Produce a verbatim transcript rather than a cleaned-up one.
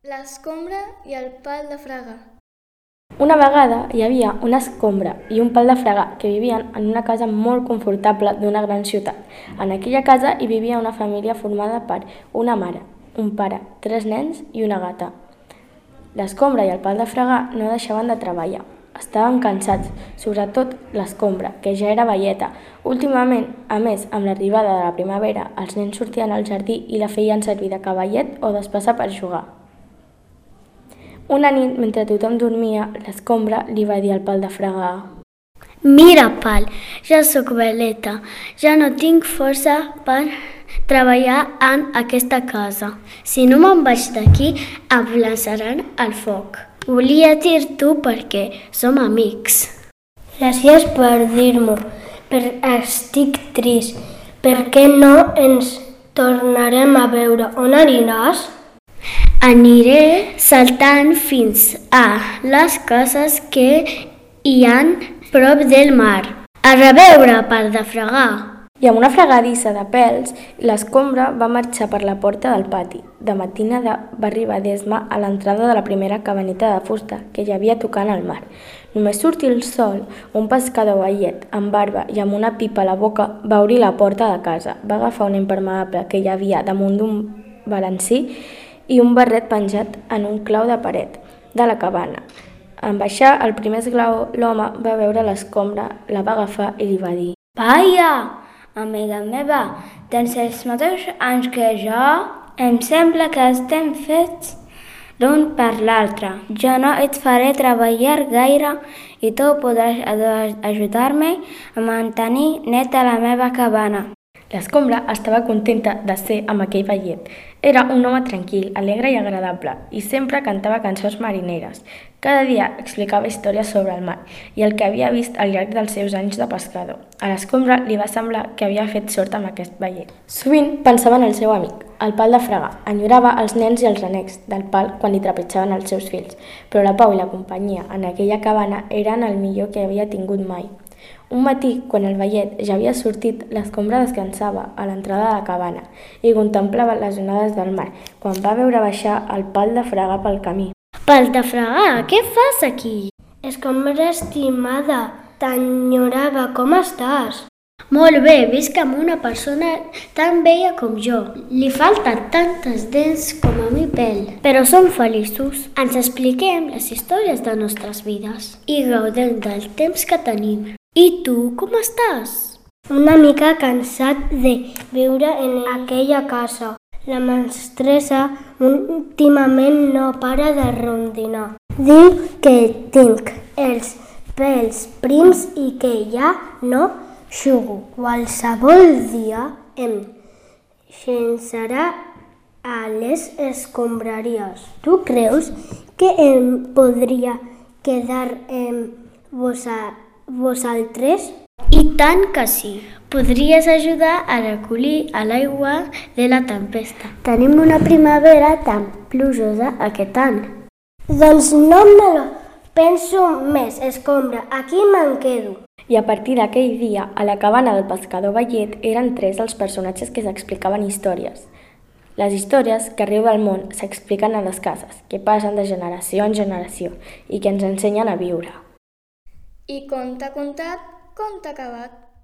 L'escombra i el pal de fregar. Una vegada hi havia una escombra i un pal de fregar que vivien en una casa molt confortable d'una gran ciutat. En aquella casa hi vivia una família formada per una mare, un pare, tres nens i una gata. L'escombra i el pal de fregar no deixaven de treballar. Estaven cansats, sobretot l'escombra, que ja era velleta. Últimament, a més, amb l'arribada de la primavera, els nens sortien al jardí i la feien servir de cavallet o d'espasa per jugar. Una nit, mentre tothom dormia, l'escombra li va dir al pal de fregar: Mira, pal, ja sóc veleta, ja no tinc força per treballar en aquesta casa. Si no me'n vaig d'aquí, em llançaran al foc. Volia dir-t'ho perquè som amics. Gràcies per dir-m'ho, però estic trist. Per què no ens tornarem a veure? On aniràs? Aniré saltant fins a les cases que hi ha prop del mar. A reveure, pal de fregar. I amb una fregadissa de pèls, l'escombra va marxar per la porta del pati. De matinada va arribar d'esma a l'entrada de la primera cabaneta de fusta que hi havia tocant al mar. Només sortir el sol, un pescador vellet, amb barba i amb una pipa a la boca, va obrir la porta de casa. Va agafar un impermeable que hi havia damunt d'un balancí i un barret penjat en un clau de paret de la cabana. En baixar el primer esglaó, l'home va veure l'escombra, la va agafar i li va dir: Vaja, amiga meva, tens els mateixos anys que jo? Em sembla que estem fets l'un per l'altre. Jo no et faré treballar gaire i tu podràs ajudar-me a mantenir neta la meva cabana. L'escombra estava contenta de ser amb aquell vellet. Era un home tranquil, alegre i agradable, i sempre cantava cançons marineres. Cada dia explicava històries sobre el mar i el que havia vist al llarg dels seus anys de pescador. A l'escombra li va semblar que havia fet sort amb aquest vellet. Sovint pensava en el seu amic, el pal de fregar. Enyorava els nens i els renecs del pal quan li trepitjaven els seus fills, però la pau i la companyia en aquella cabana eren el millor que havia tingut mai. Un matí, quan el vellet ja havia sortit, l'escombra descansava a l'entrada de la cabana i contemplava les onades del mar, quan va veure baixar el pal de fregar pel camí. Pal de fregar, què fas aquí? Escombra estimada, t'enyorava, com estàs? Molt bé, visc amb una persona tan vella com jo. Li falten tantes dents com a mi pèl, però som feliços. Ens expliquem les històries de nostres vides i gaudem del temps que tenim. I tu, com estàs? Una mica cansat de viure en aquella casa. La mestressa últimament no para de rondinar. Diu que tinc els pèls prims i que ja no xugo. Qualsevol dia em llençarà a les escombraries. Tu creus que em podria quedar amb vosaltres? Vosaltres? I tant que sí. Podries ajudar a recollir a l'aigua de la tempesta. Tenim una primavera tan plujosa aquest any. Doncs no me lo penso més, escombra. Aquí me'n quedo. I a partir d'aquell dia, a la cabana del pescador vellet eren tres els personatges que s'explicaven històries. Les històries que arreu del món s'expliquen a les cases, que passen de generació en generació i que ens ensenyen a viure. I conte contat, conte acabat.